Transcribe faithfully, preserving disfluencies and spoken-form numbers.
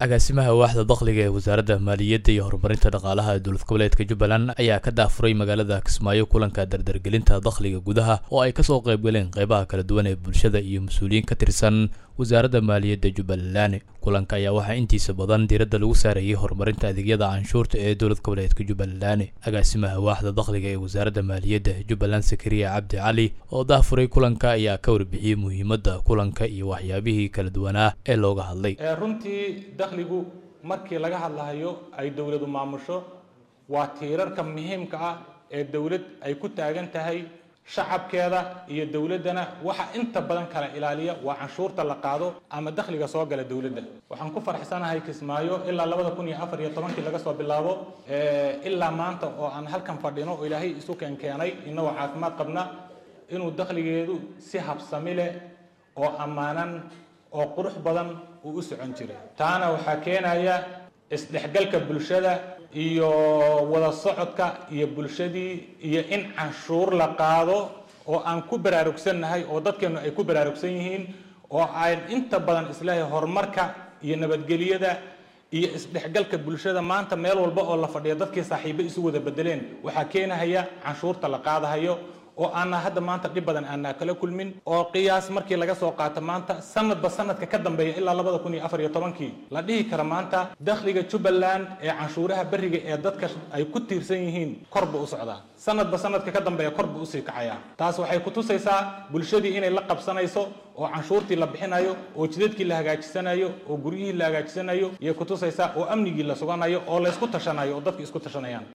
agaasimaha waaxda dakhliga ee wasaaradda maaliyadda iyo horumarinta dhaqaalaha dowlad goboleedka Jubbaland ayaa ka daafuray magaalada Kismaayo kulanka dardargelinta dakhliga gudaha oo ay ka soo qayb galeen qaybaha kala duwan ee bulshada iyo mas'uuliyiin ka tirsan wasaaradda maaliyadda Jubbaland. Kulanka ayaa waxaa intiisa badan diiradda lagu saarayay horumarinta adeegyada canshuurta ee dowlad goboleedka Jubbaland. Agaasimaha waaxda dakhliga ee wasaaradda maaliyadda Jubbaland Sakariya Cabdi Cali oo daafuray kulanka ayaa ka warbixiyay muhiimadda kulanka iyo waxyaabihii kala duwanaa ee looga hadlay. runtii dakhligu markii laga hadlayo ay dawladdu maamusho waa tiirarka muhiimka ah ee dawlad ay ku taagan tahay shacabkeeda iyo dawladana waxa inta badan kala ilaaliya waa canshuurta la qaado ama dakhliga soo gala dawladda. waxaan ku faraxsanahay Kismaayo ilaa laba kun iyo afar iyo toban laga soo bilaabo ee ilaa maanta oo aan halkan fadhino oo Ilaahay isu keenay inoo caafimaad qabna inuu dakhligeedu si habsami leh oo amaanan oo qurux badan uu u socon jiray. taana waxa keenaya isdhexgalka bulshada iyo wada socodka iyo bulshadii iyo in canshuur la qaado oo aan ku baraarugsanahay oo dadkeenu ay ku baraarugsan yihiin oo ay inta badan islaahay horumarka iyo nabadgelyada iyo isdhexgalka bulshada maanta meel walba oo la fadhiyo dadkii saaxiibo isu wada bedeleen waxa keenaya canshuurta la qaadayo oo aan hadda maanta dib badan aan kala kulmin oo qiyaas markii laga soo qaato maanta sanadba sanadka ka dambeeya ilaa laba kun iyo afar iyo toban la dhihi kara maanta dakhliga Jubbaland ee canshuuraha bariga ee dadka ay ku tiirsan yihiin korba u socda sanadba sanadka ka dambeeya korba u sii kacaya. taas waxay ku tusaysaa bulshadii inay la qabsanayso oo canshuurtii la bixinayo oo jidadkii la hagaajisanayo oo guryihii la hagaajisanayo iyo ku tusaysaa oo amnigii la suganayo oo la isku tashanayo oo dadka isku tashanayaan.